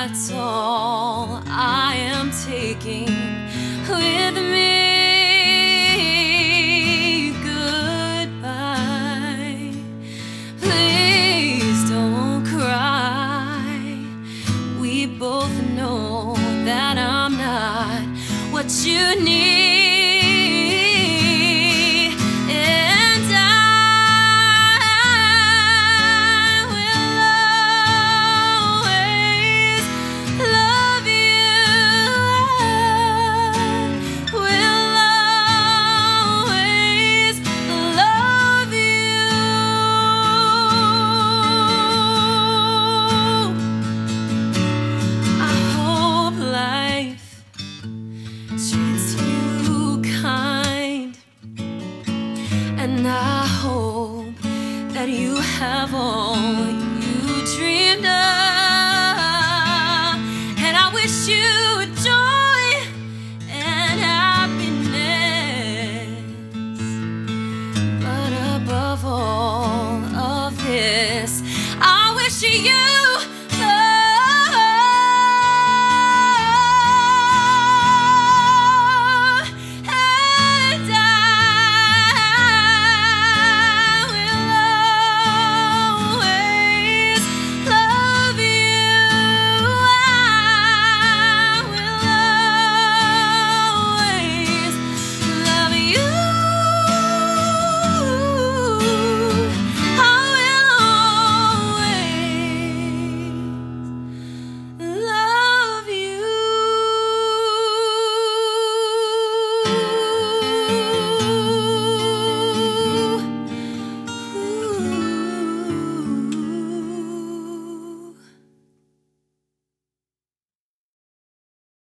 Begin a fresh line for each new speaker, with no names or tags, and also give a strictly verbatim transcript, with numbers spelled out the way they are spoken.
that's all I am taking with me. Goodbye, please don't cry. We both know that I'm not what you need. Treats you kind, and I hope that you have all you dreamed of, and I wish you joy and happiness, but above all of this, I wish you